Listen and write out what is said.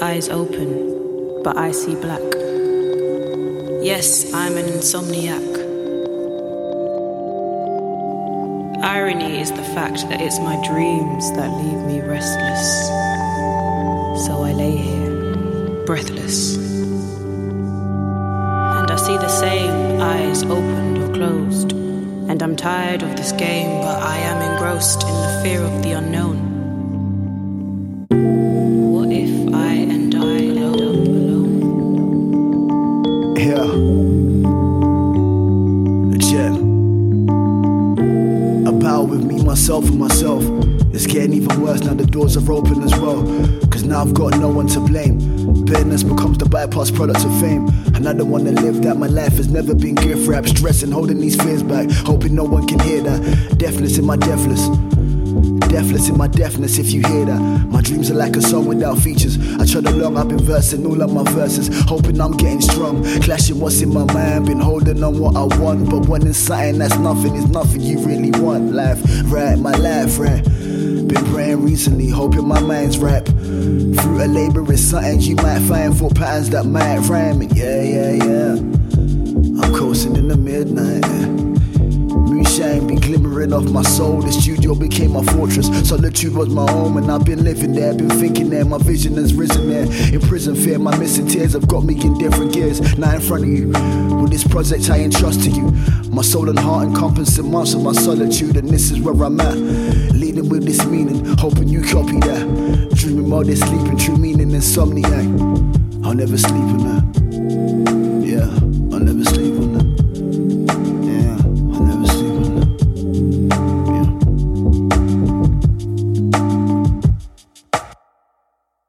Eyes open, but I see black. Yes, I'm an insomniac. Irony is the fact that it's my dreams that leave me restless. So I lay here, breathless. And I see the same eyes opened or closed. And I'm tired of this game, but I am engrossed in the fear of the unknown. What if I end up alone? Yeah. Jen. A battle with me, myself and myself. It's getting even worse now the doors are open as well. Cause now I've got no one to blame. Bitterness becomes the bypass product of fame. And I don't wanna live that. My life has never been gift wrapped. Stressing, holding these fears back, hoping no one can hear that. Deafness in my deafness. Deafness in my deafness, if you hear that. My dreams are like a song without features. I trod along, I've been versing all of my verses, hoping I'm getting strong, clashing what's in my mind. Been holding on what I want, but when it's something that's nothing, is nothing you really want. Life, right, my life, right. Been praying recently, hoping my mind's ripe. Fruit of labour is something you might find, for patterns that might rhyme. Yeah. I'm coasting in the midnight. Moonshine be glimmering off my soul. The studio became my fortress. Solitude was my home, and I've been living there. Been thinking there, my vision has risen there. In prison fear, my missing tears have got me in different gears. Now in front of you, with this project I entrust to you. My soul and heart encompassing months of my solitude, and this is where I'm at. Leading with this meaning, hoping you copy that. Dreaming while they're sleeping, true meaning insomniac. I'll never sleep in that.